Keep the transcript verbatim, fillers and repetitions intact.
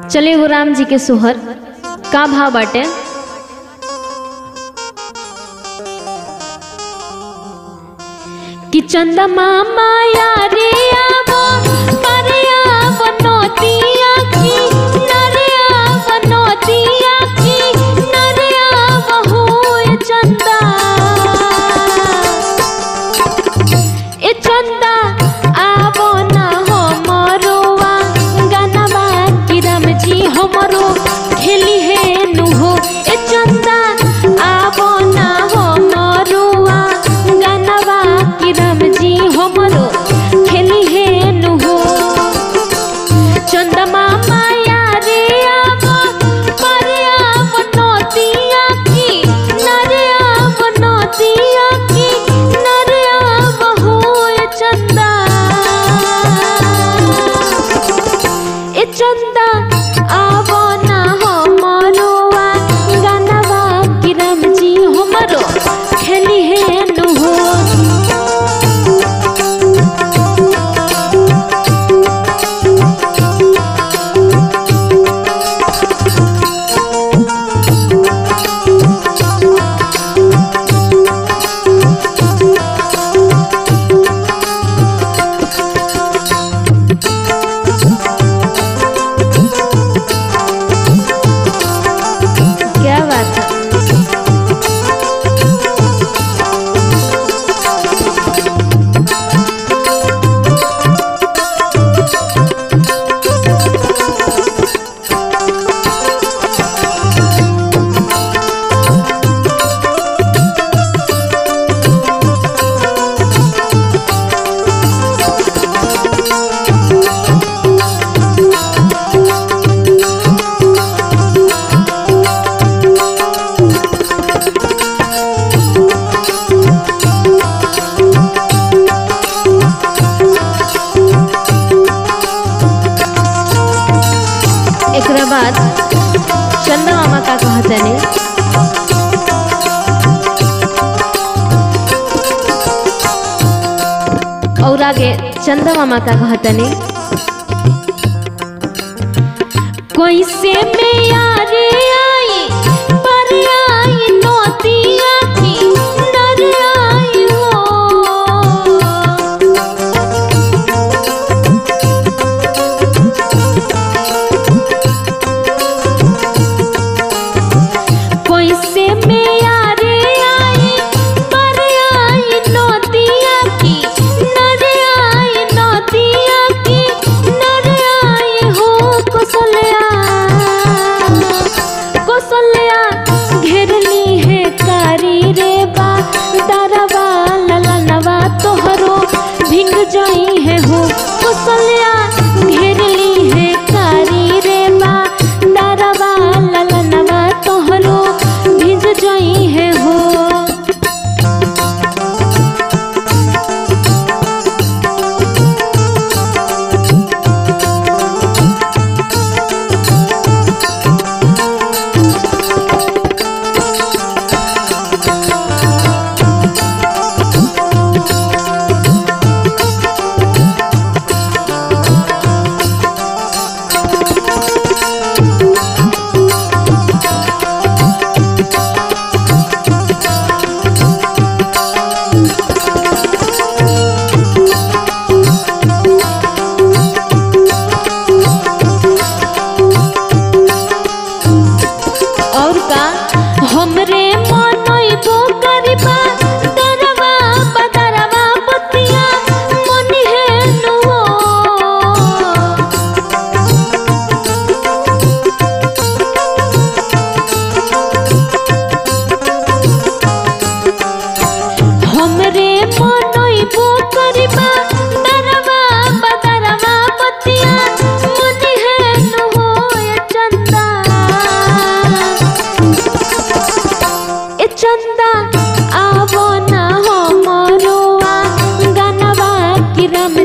चले वो राम जी के सोहर का भाव बाटे। कि चंदा मामा यारे आवो परया बनोतिया की नरिया बनोतिया की नरिया बहु चंदा ए चंदा आवो ना हो मरोवा गनवा की राम जी हमरो खेली है नु हो। ए चंदा आवो ना हो मरोवा गनवा की राम जी हमरो खेली है नु हो। चंदा मामा यारे आवो परया बनोतिया की नरिया बनोतिया की नरिया बहु चंदा ए चंदा आवो ना हो मरोवा गनवा की राम जी हमरो खेली है नु हो। क्या बात है। एकरा बाद चंदा मामा का कहते ने और आगे चंदा मामा का कहते ने कोई से में यारे आई पर आई नोतिया की नर आई हो। कोई से में यारे आई पर आई नोतिया की नर आई नोतिया की नर आई हो। कौशल्या कौशल्या घेरली है कारी रे बा दारवा ललनवा तोहरो भिंग जाई है हो। कौशल्या घेरली है कारी रे बा दारवा ललनवा तोहरो भिंग जाई है हो। और का हमरे मनइबो करबा दरवा बदरवा बतिया मन है नु हो। हमरे मनइबो करबा दरवा बदरवा बतिया मन है नु हो। ए चंदा ए चंदा आवो ना हो मरोवा गनवा की राम